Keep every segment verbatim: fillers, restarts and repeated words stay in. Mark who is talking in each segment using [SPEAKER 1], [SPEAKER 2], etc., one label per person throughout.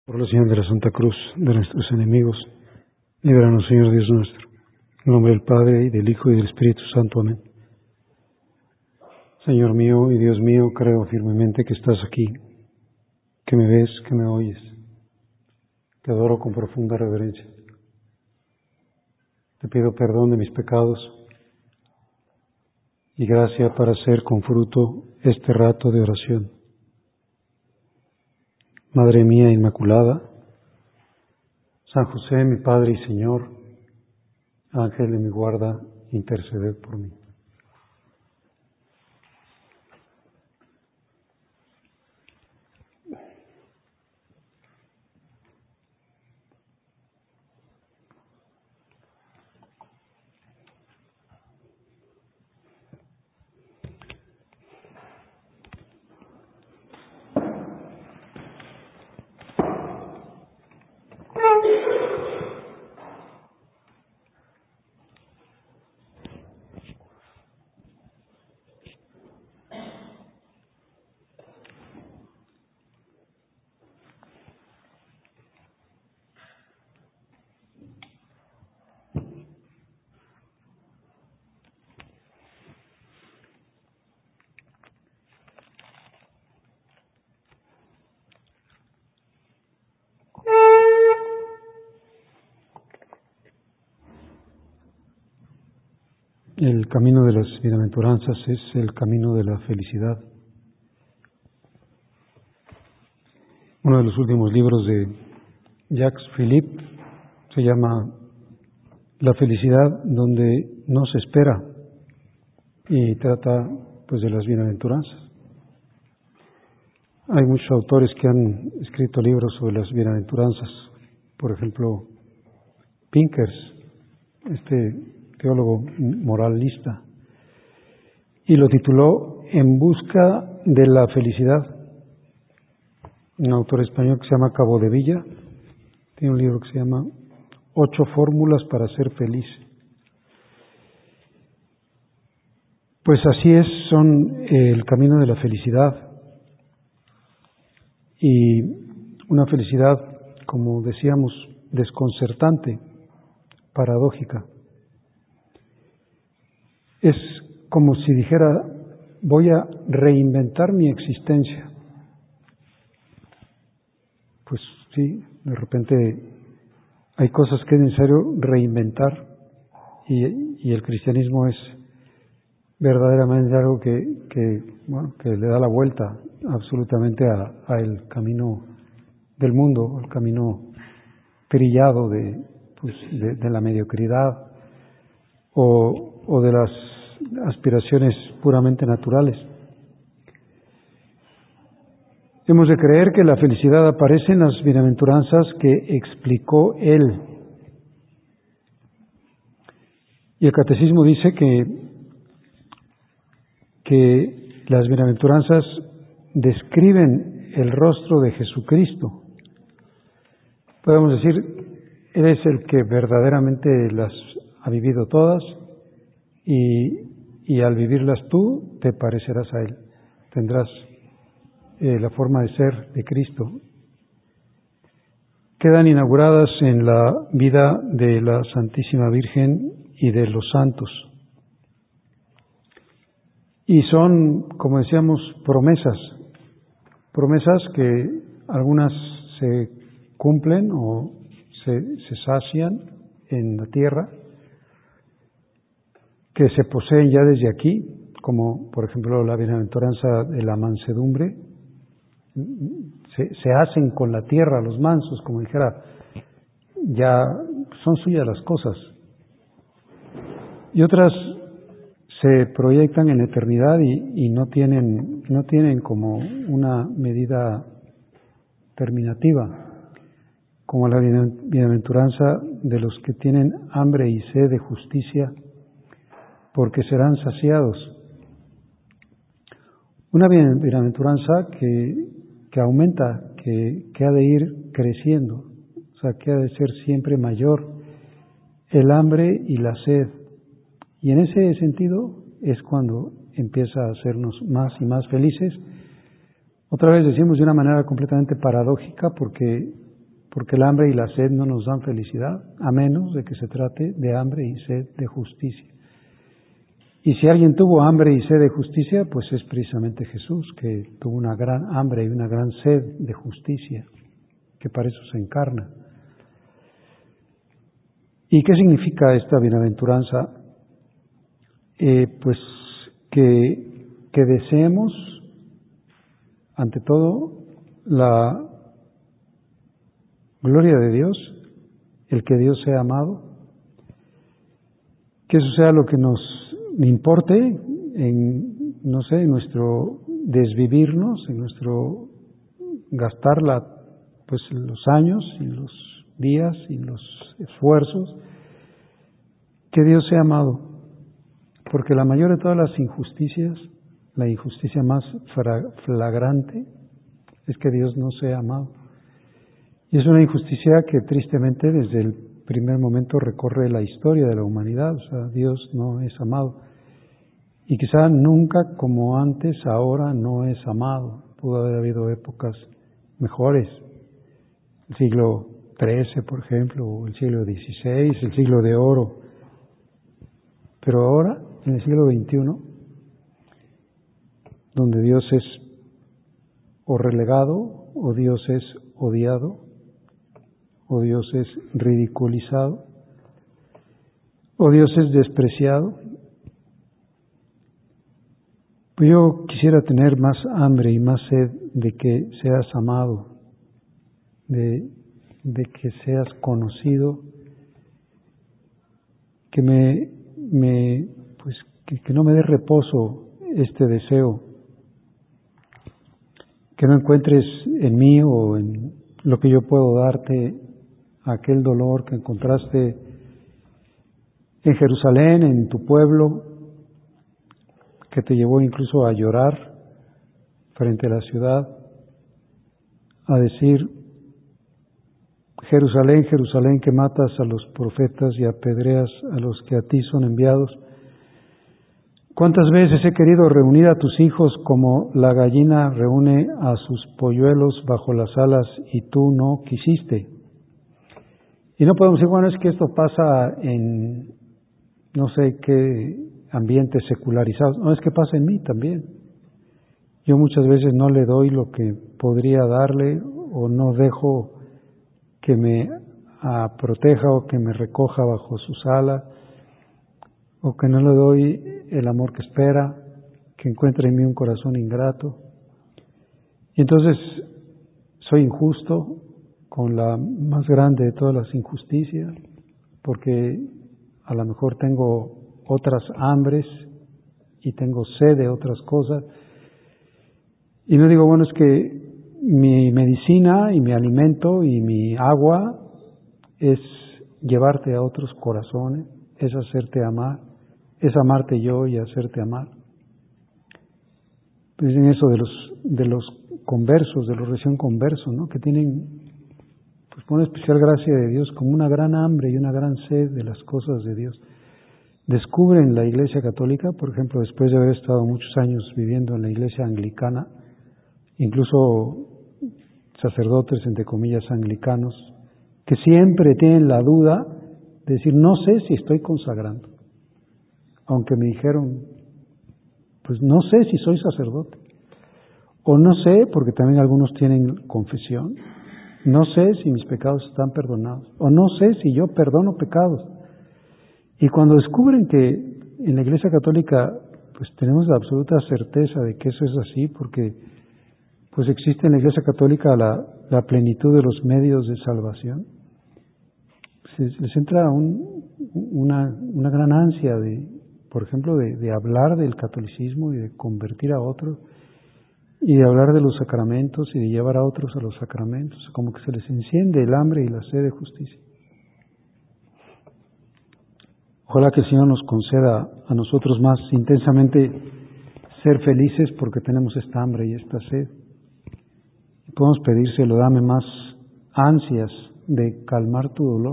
[SPEAKER 1] Por la señal de la Santa Cruz de nuestros enemigos, líbranos, Señor Dios nuestro. En nombre del Padre, y del Hijo, y del Espíritu Santo. Amén. Señor mío y Dios mío, creo firmemente que estás aquí, que me ves, que me oyes. Te adoro con profunda reverencia. Te pido perdón de mis pecados y gracia para hacer con fruto este rato de oración. Madre mía Inmaculada, San José, mi Padre y Señor, Ángel de mi guarda, interceded por mí. El camino de las bienaventuranzas es el camino de la felicidad. Uno de los últimos libros de Jacques Philippe se llama La felicidad donde no se espera y trata pues de las bienaventuranzas. Hay muchos autores que han escrito libros sobre las bienaventuranzas. Por ejemplo, Pinkers, este teólogo moralista, y lo tituló En busca de la felicidad. Un autor español que se llama Capdevila tiene un libro que se llama Ocho fórmulas para ser feliz. Pues así es, son el camino de la felicidad, y una felicidad, como decíamos, desconcertante, paradójica. Es como si dijera, voy a reinventar mi existencia. Pues sí, de repente hay cosas que es necesario reinventar, y, y el cristianismo es verdaderamente algo que, que, bueno, que le da la vuelta absolutamente a, a el camino del mundo, el camino trillado de, pues, de, de la mediocridad o, o de las aspiraciones puramente naturales. Hemos de creer que la felicidad aparece en las bienaventuranzas que explicó Él. Y el Catecismo dice que, que las bienaventuranzas describen el rostro de Jesucristo. Podemos decir, Él es el que verdaderamente las ha vivido todas, y, y al vivirlas tú te parecerás a Él. Tendrás eh, la forma de ser de Cristo. Quedan inauguradas en la vida de la Santísima Virgen y de los santos. Y son, como decíamos, promesas. Promesas que algunas se cumplen o se, se sacian en la tierra, que se poseen ya desde aquí, como por ejemplo la bienaventuranza de la mansedumbre. Se, se hacen con la tierra los mansos, como dijera, ya son suyas las cosas. Y otras se proyectan en la eternidad y, y no tienen, no tienen como una medida terminativa, como la bienaventuranza de los que tienen hambre y sed de justicia, porque serán saciados. Una bienaventuranza que, que aumenta, que, que ha de ir creciendo, o sea, que ha de ser siempre mayor el hambre y la sed. Y en ese sentido es cuando empieza a hacernos más y más felices. Otra vez decimos de una manera completamente paradójica, porque porque el hambre y la sed no nos dan felicidad, a menos de que se trate de hambre y sed de justicia. Y si alguien tuvo hambre y sed de justicia, pues es precisamente Jesús, que tuvo una gran hambre y una gran sed de justicia, que para eso se encarna. ¿Y qué significa esta bienaventuranza? Eh, pues que, que deseemos, ante todo, la gloria de Dios, el que Dios sea amado, que eso sea lo que nos importe en, no sé, en nuestro desvivirnos, en nuestro gastar la, pues los años y los días y los esfuerzos, que Dios sea amado, porque la mayor de todas las injusticias, la injusticia más flagrante, es que Dios no sea amado. Y es una injusticia que tristemente desde el primer momento recorre la historia de la humanidad, o sea, Dios no es amado. Y quizá nunca como antes, ahora no es amado. Pudo haber habido épocas mejores, el siglo trece, por ejemplo, o el siglo dieciséis, el siglo de oro. Pero ahora, en el siglo veintiuno, donde Dios es o relegado, o Dios es odiado, o Dios es ridiculizado, o Dios es despreciado, pues yo quisiera tener más hambre y más sed de que seas amado, de, de que seas conocido, que me, me pues que, que no me dé reposo este deseo, que no encuentres en mí o en lo que yo puedo darte aquel dolor que encontraste en Jerusalén, en tu pueblo, que te llevó incluso a llorar frente a la ciudad, a decir: Jerusalén, Jerusalén, que matas a los profetas y apedreas a los que a ti son enviados. ¿Cuántas veces he querido reunir a tus hijos como la gallina reúne a sus polluelos bajo las alas y tú no quisiste? Y no podemos decir, bueno, es que esto pasa en no sé qué ambientes secularizados. No, es que pasa en mí también. Yo muchas veces no le doy lo que podría darle, o no dejo que me ah, proteja o que me recoja bajo sus alas, o que no le doy el amor que espera, que encuentre en mí un corazón ingrato. Y entonces soy injusto, con la más grande de todas las injusticias, porque a lo mejor tengo otras hambres y tengo sed de otras cosas. Y no digo, bueno, es que mi medicina y mi alimento y mi agua es llevarte a otros corazones, es hacerte amar, es amarte yo y hacerte amar. Pues en eso de los de los conversos, de los recién conversos, ¿no? Que tienen pues por una especial gracia de Dios, como una gran hambre y una gran sed de las cosas de Dios. Descubren la Iglesia Católica, por ejemplo, después de haber estado muchos años viviendo en la Iglesia Anglicana, incluso sacerdotes, entre comillas, anglicanos, que siempre tienen la duda de decir, no sé si estoy consagrando, aunque me dijeron, pues no sé si soy sacerdote, o no sé, porque también algunos tienen confesión, no sé si mis pecados están perdonados, o no sé si yo perdono pecados. Y cuando descubren que en la Iglesia Católica pues tenemos la absoluta certeza de que eso es así, porque pues existe en la Iglesia Católica la, la plenitud de los medios de salvación, pues les entra un, una, una gran ansia de, por ejemplo, de, de hablar del catolicismo y de convertir a otros, y de hablar de los sacramentos y de llevar a otros a los sacramentos, como que se les enciende el hambre y la sed de justicia. Ojalá que el Señor nos conceda a nosotros más intensamente ser felices porque tenemos esta hambre y esta sed. Y podemos pedírselo, dame más ansias de calmar tu dolor.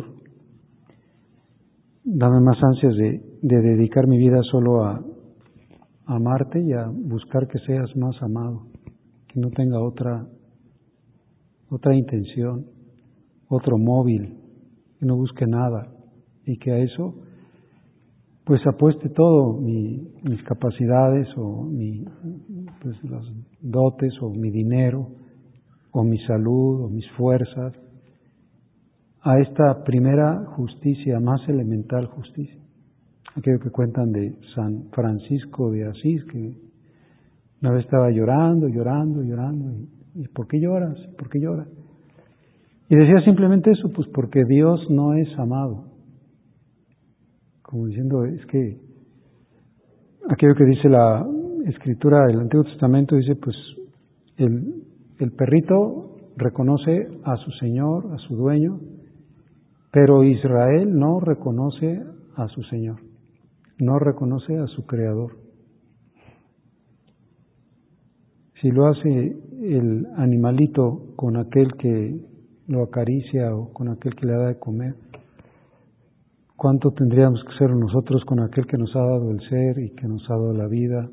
[SPEAKER 1] Dame más ansias de, de dedicar mi vida solo a, a amarte y a buscar que seas más amado, que no tenga otra, otra intención. otro móvil, que no busque nada y que a eso pues apueste todo, mi, mis capacidades o mi, pues, las dotes o mi dinero o mi salud o mis fuerzas a esta primera justicia, más elemental justicia. Aquello que cuentan de San Francisco de Asís, que una vez estaba llorando, llorando, llorando, y, y ¿por qué lloras? ¿Por qué lloras? Y decía simplemente eso, pues porque Dios no es amado. Como diciendo, es que aquello que dice la Escritura del Antiguo Testamento, dice, pues el, el perrito reconoce a su Señor, a su dueño, pero Israel no reconoce a su Señor, no reconoce a su Creador. Si lo hace el animalito con aquel que lo acaricia o con aquel que le da de comer, ¿cuánto tendríamos que ser nosotros con aquel que nos ha dado el ser y que nos ha dado la vida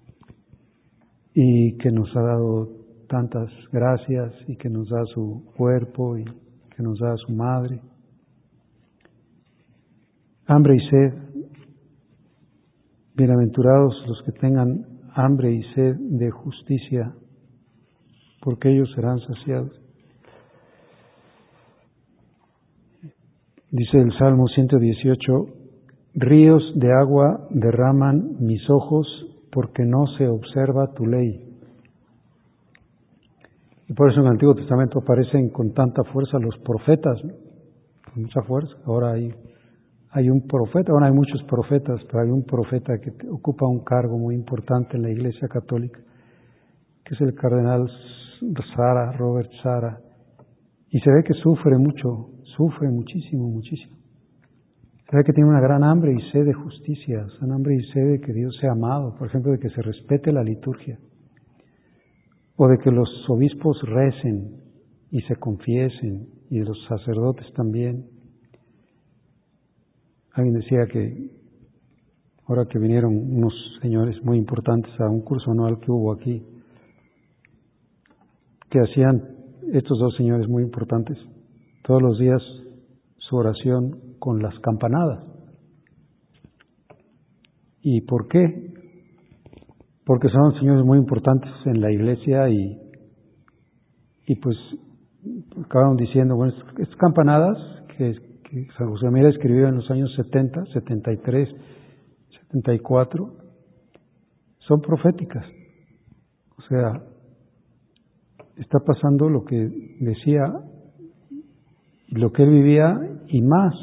[SPEAKER 1] y que nos ha dado tantas gracias y que nos da su cuerpo y que nos da su madre? Hambre y sed. Bienaventurados los que tengan hambre y sed de justicia, porque ellos serán saciados. Dice el Salmo ciento dieciocho, ríos de agua derraman mis ojos porque no se observa tu ley. Y por eso en el Antiguo Testamento aparecen con tanta fuerza los profetas, ¿no? Con mucha fuerza. Ahora hay, hay un profeta, ahora hay muchos profetas, pero hay un profeta que ocupa un cargo muy importante en la Iglesia Católica, que es el cardenal Sara, Robert Sara, y se ve que sufre mucho, sufre muchísimo, muchísimo. Se ve que tiene una gran hambre y sed de justicia, una hambre y sed de que Dios sea amado, por ejemplo, de que se respete la liturgia, o de que los obispos recen y se confiesen, y los sacerdotes también. Alguien decía que ahora que vinieron unos señores muy importantes a un curso anual que hubo aquí, que hacían estos dos señores muy importantes todos los días su oración con las campanadas. ¿Y por qué? Porque son señores muy importantes en la iglesia y, y pues acabaron diciendo, bueno, estas campanadas que, que San José María escribió en los años setenta, setenta y tres, setenta y cuatro, son proféticas. O sea, está pasando lo que decía, lo que él vivía y más.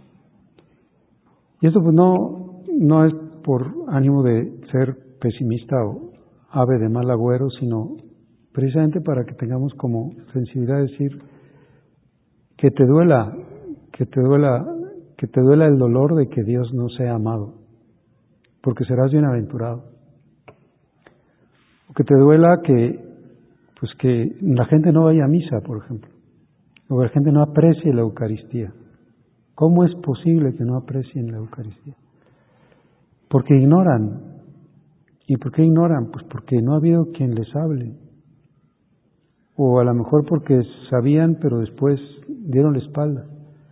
[SPEAKER 1] Y esto pues no, no es por ánimo de ser pesimista o ave de mal agüero, sino precisamente para que tengamos como sensibilidad de decir que te duela, que te duela, que te duela el dolor de que Dios no sea amado, porque serás bienaventurado. O que te duela que, pues que la gente no vaya a misa, por ejemplo, o que la gente no aprecie la Eucaristía. ¿Cómo es posible que no aprecien la Eucaristía? Porque ignoran. ¿Y por qué ignoran? Pues porque no ha habido quien les hable. O a lo mejor porque sabían, pero después dieron la espalda.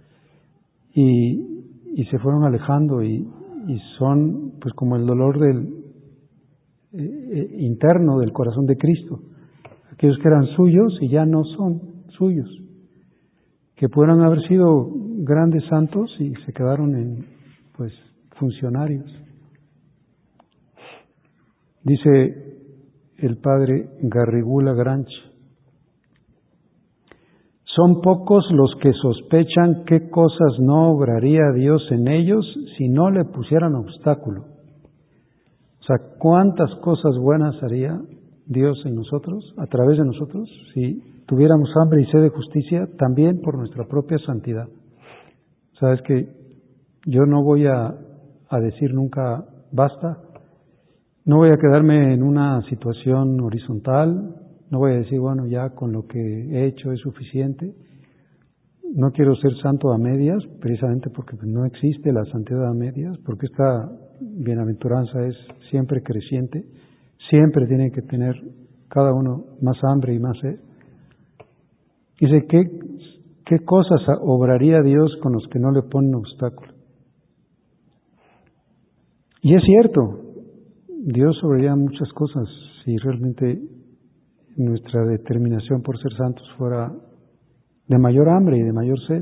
[SPEAKER 1] Y, y se fueron alejando y, y son pues como el dolor del eh, interno del corazón de Cristo. Aquellos que eran suyos y ya no son suyos. Que pudieran haber sido grandes santos y se quedaron en pues funcionarios. Dice el padre Garrigula Granch, son pocos los que sospechan qué cosas no obraría Dios en ellos si no le pusieran obstáculo. O sea, cuántas cosas buenas haría Dios en nosotros, a través de nosotros, si tuviéramos hambre y sed de justicia, también por nuestra propia santidad. Sabes que yo no voy a, a decir nunca basta, no voy a quedarme en una situación horizontal, no voy a decir, bueno, ya con lo que he hecho es suficiente. No quiero ser santo a medias, precisamente porque no existe la santidad a medias, porque esta bienaventuranza es siempre creciente, siempre tiene que tener cada uno más hambre y más sed. Dice, ¿qué, ¿qué cosas obraría Dios con los que no le ponen obstáculos? Y es cierto, Dios obraría muchas cosas si realmente nuestra determinación por ser santos fuera de mayor hambre y de mayor sed.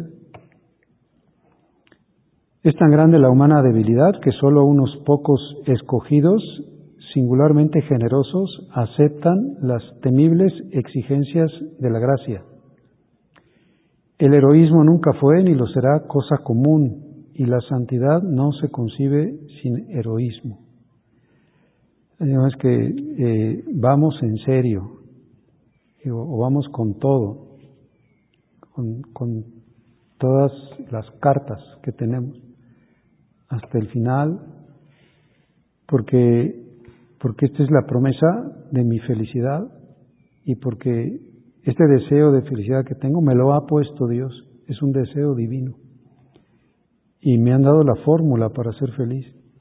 [SPEAKER 1] Es tan grande la humana debilidad que solo unos pocos escogidos, singularmente generosos, aceptan las temibles exigencias de la gracia. El heroísmo nunca fue ni lo será cosa común, y la santidad no se concibe sin heroísmo. Es que eh, vamos en serio, o vamos con todo, con, con todas las cartas que tenemos, hasta el final, porque, porque esta es la promesa de mi felicidad y porque este deseo de felicidad que tengo me lo ha puesto Dios, es un deseo divino y me han dado la fórmula para ser feliz.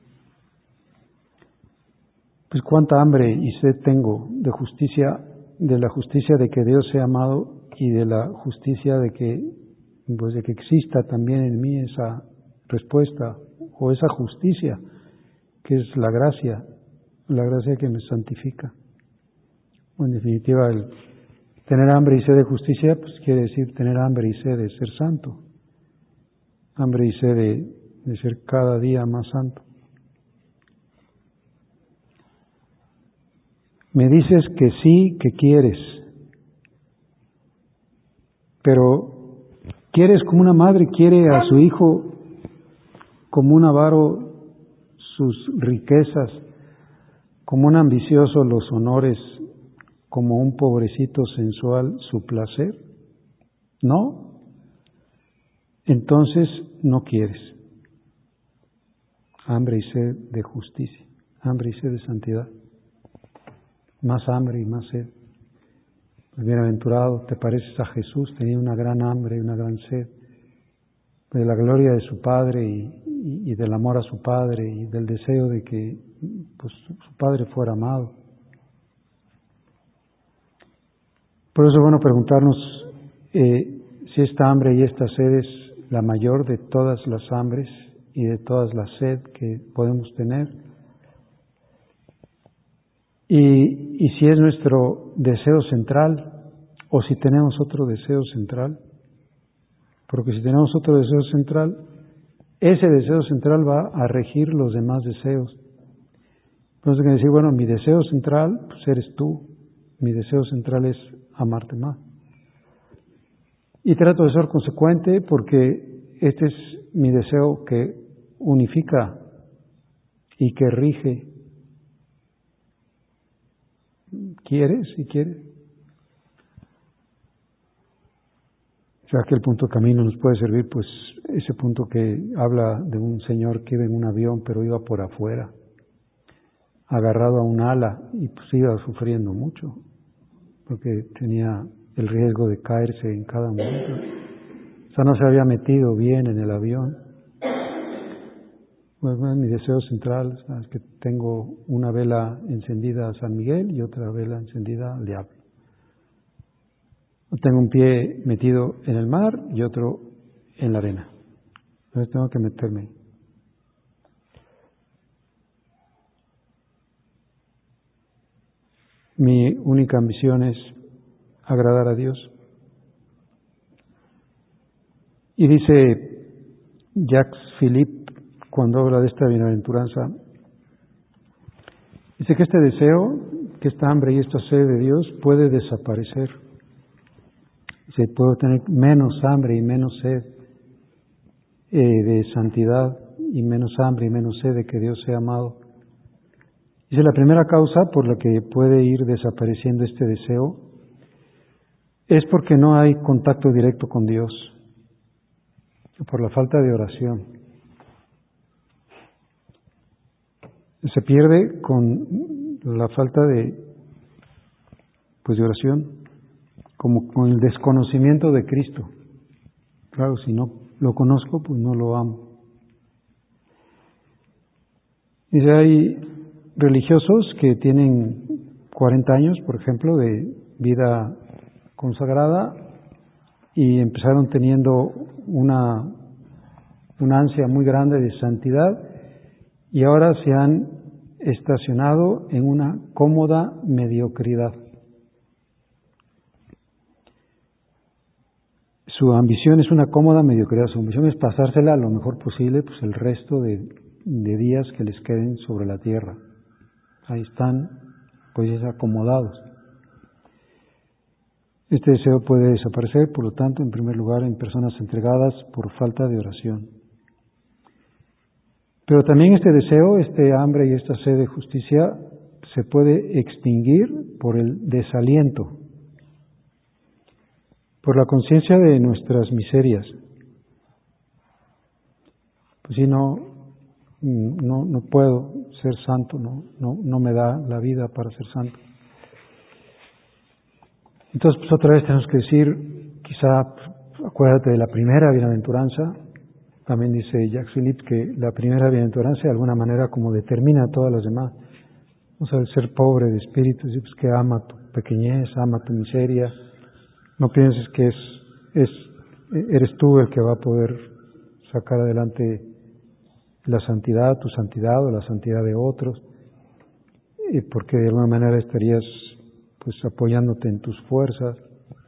[SPEAKER 1] Pues cuánta hambre y sed tengo de justicia, de la justicia de que Dios sea amado y de la justicia de que, pues de que exista también en mí esa respuesta o esa justicia que es la gracia, la gracia que me santifica. En definitiva, el tener hambre y sed de justicia, pues quiere decir tener hambre y sed de ser santo, hambre y sed de, de ser cada día más santo. Me dices que sí, que quieres, pero quieres como una madre quiere a su hijo, como un avaro sus riquezas, como un ambicioso los honores, como un pobrecito sensual su placer. ¿No? Entonces no quieres. Hambre y sed de justicia, hambre y sed de santidad. Más hambre y más sed. Bienaventurado, te pareces a Jesús, tenía una gran hambre y una gran sed de la gloria de su Padre y, y, y del amor a su Padre y del deseo de que pues, su Padre fuera amado. Por eso es bueno preguntarnos eh, si esta hambre y esta sed es la mayor de todas las hambres y de todas las sed que podemos tener. Y, y si es nuestro deseo central o si tenemos otro deseo central. Porque si tenemos otro deseo central, ese deseo central va a regir los demás deseos. Entonces hay que decir, bueno, mi deseo central pues eres tú, mi deseo central es amarte más. Y trato de ser consecuente porque este es mi deseo que unifica y que rige. ¿Quieres? Si quieres. O sea, que el punto de camino nos puede servir, pues, ese punto que habla de un señor que iba en un avión, pero iba por afuera, agarrado a un ala, y pues iba sufriendo mucho, porque tenía el riesgo de caerse en cada momento. O sea, no se había metido bien en el avión. Pues, bueno, mi deseo central es que tengo una vela encendida a San Miguel y otra vela encendida al diablo. Tengo un pie metido en el mar y otro en la arena. Entonces tengo que meterme. Mi única ambición es agradar a Dios. Y dice Jacques Philippe, cuando habla de esta bienaventuranza, dice que este deseo, que esta hambre y esta sed de Dios puede desaparecer. Se puede tener menos hambre y menos sed eh, de santidad y menos hambre y menos sed de que Dios sea amado. Dice, la primera causa por la que puede ir desapareciendo este deseo es porque no hay contacto directo con Dios, por la falta de oración. Se pierde con la falta de, pues, de oración, como con el desconocimiento de Cristo. Claro, si no lo conozco, pues no lo amo. Dice, hay religiosos que tienen cuarenta años, por ejemplo, de vida consagrada y empezaron teniendo una, una ansia muy grande de santidad y ahora se han estacionado en una cómoda mediocridad. Su ambición es una cómoda mediocridad, su ambición es pasársela lo mejor posible pues el resto de, de días que les queden sobre la tierra. Ahí están pues acomodados. Este deseo puede desaparecer, por lo tanto, en primer lugar, en personas entregadas por falta de oración. Pero también este deseo, este hambre y esta sed de justicia se puede extinguir por el desaliento, por la conciencia de nuestras miserias. Pues si no, no, no puedo ser santo, no, no, no me da la vida para ser santo. Entonces, pues otra vez tenemos que decir, quizá, acuérdate de la primera bienaventuranza. También dice Jacques Philippe que la primera bienaventuranza de alguna manera como determina a todas las demás. O sea, el ser pobre de espíritu, pues que ama tu pequeñez, ama tu miseria. No pienses que es, es, eres tú el que va a poder sacar adelante la santidad, tu santidad o la santidad de otros, porque de alguna manera estarías pues apoyándote en tus fuerzas.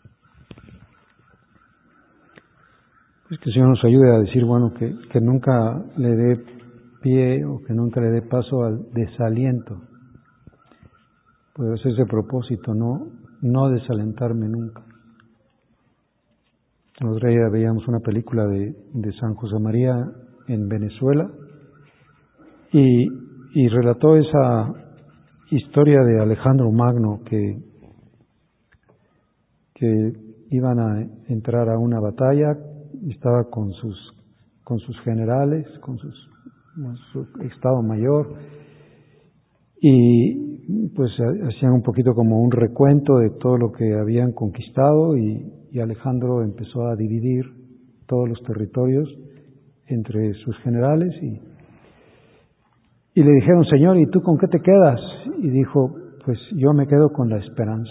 [SPEAKER 1] Pues que el Señor nos ayude a decir, bueno, que, que nunca le dé pie o que nunca le dé paso al desaliento. Puede ser ese propósito, no, no desalentarme nunca. El otro día veíamos una película de, de San José María en Venezuela y, y relató esa historia de Alejandro Magno que, que iban a entrar a una batalla, estaba con sus, con sus generales, con, sus, con su Estado Mayor, y pues hacían un poquito como un recuento de todo lo que habían conquistado y, y Alejandro empezó a dividir todos los territorios entre sus generales y, y le dijeron, Señor, ¿y tú con qué te quedas? Y dijo, pues yo me quedo con la esperanza.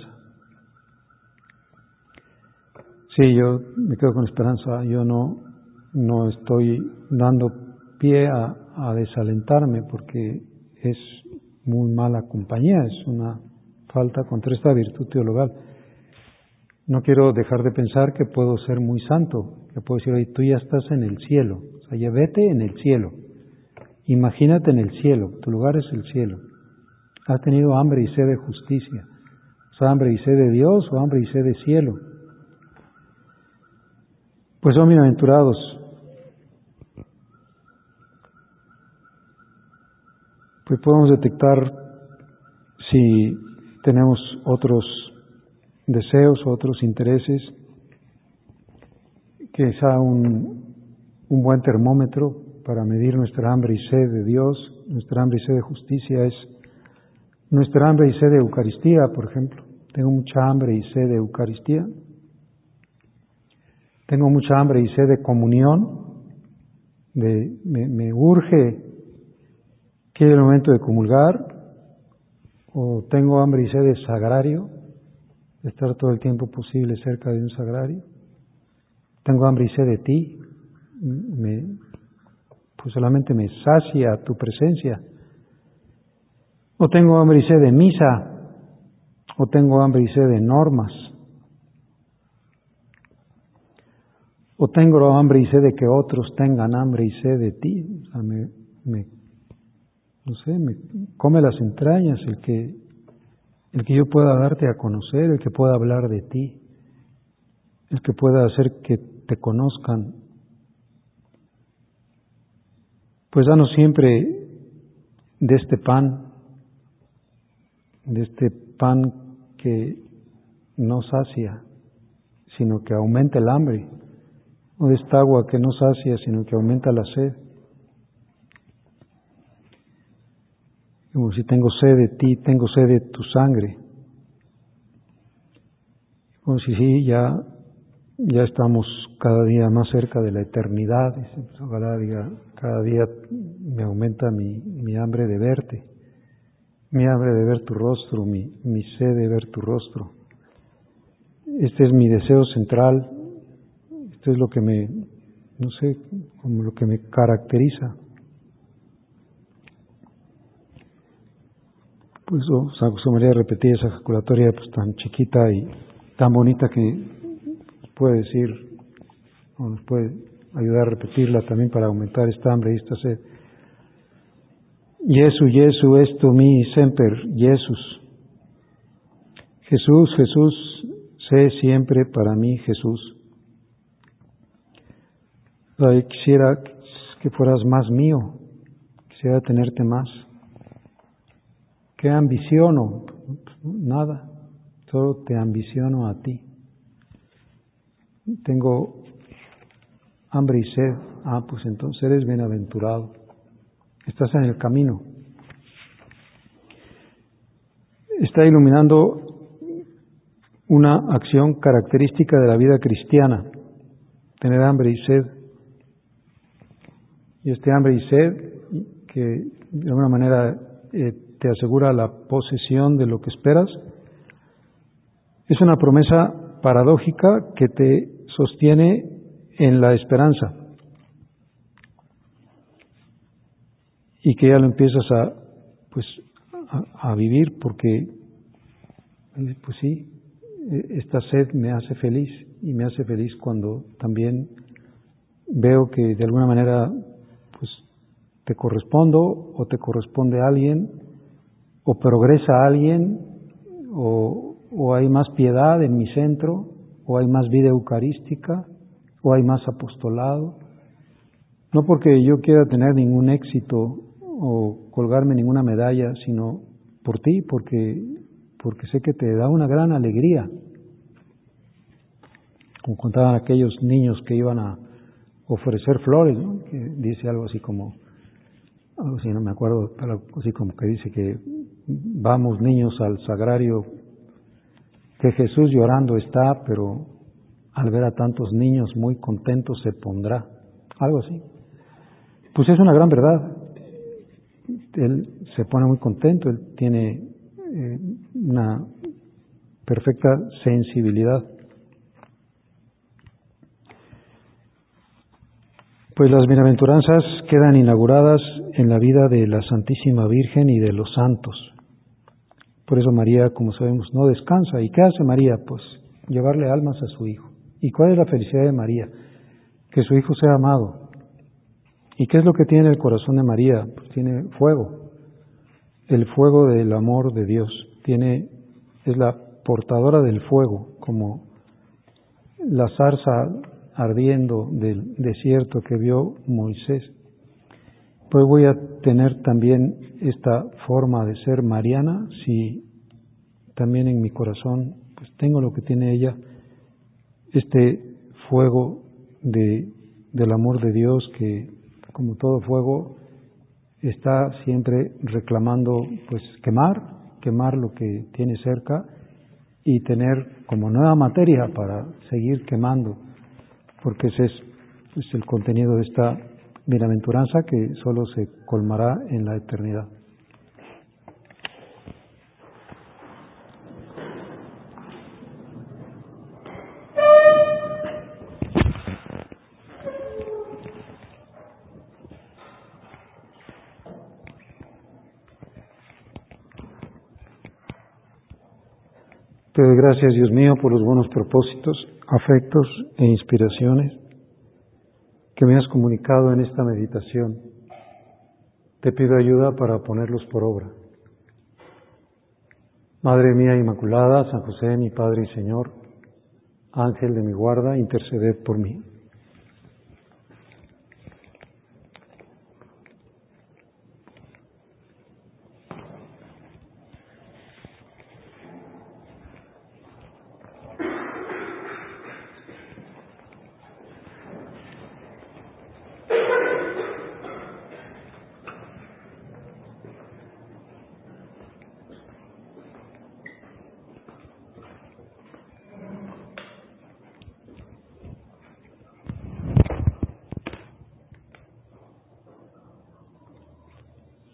[SPEAKER 1] Sí, yo me quedo con la esperanza, yo no, no estoy dando pie a, a desalentarme porque es muy mala compañía, es una falta contra esta virtud teologal. No quiero dejar de pensar que puedo ser muy santo, que puedo decir, oye, tú ya estás en el cielo, o sea, ya vete en el cielo, imagínate en el cielo, tu lugar es el cielo. Has tenido hambre y sed de justicia, o sea, hambre y sed de Dios o hambre y sed de cielo. Pues son bienaventurados. Pues podemos detectar si tenemos otros deseos, otros intereses, que sea un, un buen termómetro para medir nuestra hambre y sed de Dios, nuestra hambre y sed de justicia es nuestra hambre y sed de Eucaristía, por ejemplo. Tengo mucha hambre y sed de Eucaristía. Tengo mucha hambre y sed de comunión, de, me, me urge que es el momento de comulgar, o tengo hambre y sed de sagrario, de estar todo el tiempo posible cerca de un sagrario. Tengo hambre y sed de ti, me, pues solamente me sacia tu presencia. O tengo hambre y sed de misa, o tengo hambre y sed de normas. O tengo hambre y sed de que otros tengan hambre y sed de ti. O sea, me, me, no sé, me come las entrañas el que, el que yo pueda darte a conocer, el que pueda hablar de ti, el que pueda hacer que te conozcan. Pues danos siempre de este pan, de este pan que no sacia, sino que aumenta el hambre. O de esta agua que no sacia, sino que aumenta la sed. Como si tengo sed de ti, tengo sed de tu sangre. Como si sí, ya, ya estamos cada día más cerca de la eternidad. Ojalá diga, cada día me aumenta mi, mi hambre de verte, mi hambre de ver tu rostro, mi, mi sed de ver tu rostro. Este es mi deseo central. esto es lo que me, no sé, como lo que me caracteriza. Pues oh, San José María repetir esa ejaculatoria pues tan chiquita y tan bonita que puede decir, o nos puede ayudar a repetirla también para aumentar esta hambre y esta sed. Jesu, Jesu, esto mi semper, Jesús. Jesús, Jesús, sé siempre para mí Jesús. Ay, quisiera que fueras más mío, quisiera tenerte más. ¿Qué ambiciono? Nada, solo te ambiciono a ti. Tengo hambre y sed. Ah, pues entonces eres bienaventurado. Estás en el camino. Está iluminando una acción característica de la vida cristiana, tener hambre y sed. Y este hambre y sed, que de alguna manera eh, te asegura la posesión de lo que esperas, es una promesa paradójica que te sostiene en la esperanza y que ya lo empiezas a, pues, a, a vivir porque, pues sí, esta sed me hace feliz y me hace feliz cuando también veo que de alguna manera pues te correspondo o te corresponde a alguien o progresa a alguien o, o hay más piedad en mi centro o hay más vida eucarística o hay más apostolado. No porque yo quiera tener ningún éxito o colgarme ninguna medalla, sino por ti, porque, porque sé que te da una gran alegría. Como contaban aquellos niños que iban a ofrecer flores, ¿no? Que dice algo así como, algo así, no me acuerdo, algo así como que dice que vamos niños al sagrario, que Jesús llorando está, pero al ver a tantos niños muy contentos se pondrá, algo así. Pues es una gran verdad. Él se pone muy contento, él tiene eh, una perfecta sensibilidad. Pues las bienaventuranzas quedan inauguradas en la vida de la Santísima Virgen y de los santos. Por eso María, como sabemos, no descansa. ¿Y qué hace María? Pues llevarle almas a su hijo. ¿Y cuál es la felicidad de María? Que su hijo sea amado. ¿Y qué es lo que tiene el corazón de María? Pues tiene fuego, el fuego del amor de Dios. Tiene, es la portadora del fuego, como la zarza ardiendo del desierto que vio Moisés. Pues voy a tener también esta forma de ser mariana si también en mi corazón pues tengo lo que tiene ella, este fuego de, del amor de Dios que, como todo fuego, está siempre reclamando pues quemar, quemar lo que tiene cerca y tener como nueva materia para seguir quemando, porque ese es, es el contenido de esta bienaventuranza que solo se colmará en la eternidad. Te doy gracias, Dios mío, por los buenos propósitos, afectos e inspiraciones que me has comunicado en esta meditación. Te pido ayuda para ponerlos por obra. Madre mía Inmaculada, San José, mi Padre y Señor, Ángel de mi guarda, interceded por mí.